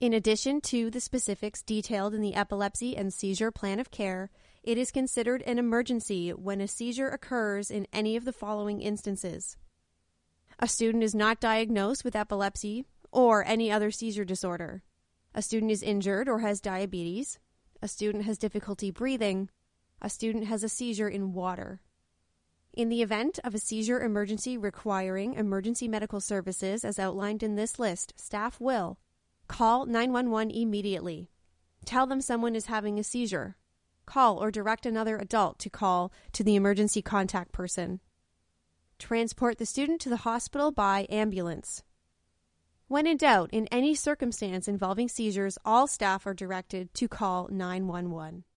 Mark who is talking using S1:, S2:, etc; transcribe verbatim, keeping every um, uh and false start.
S1: In addition to the specifics detailed in the epilepsy and seizure plan of care, it is considered an emergency when a seizure occurs in any of the following instances. A student is not diagnosed with epilepsy or any other seizure disorder. A student is injured or has diabetes. A student has difficulty breathing. A student has a seizure in water. In the event of a seizure emergency requiring emergency medical services as outlined in this list, staff will call nine one one immediately. Tell them someone is having a seizure. Call or direct another adult to call to the emergency contact person. Transport the student to the hospital by ambulance. When in doubt, in any circumstance involving seizures, all staff are directed to call nine one one.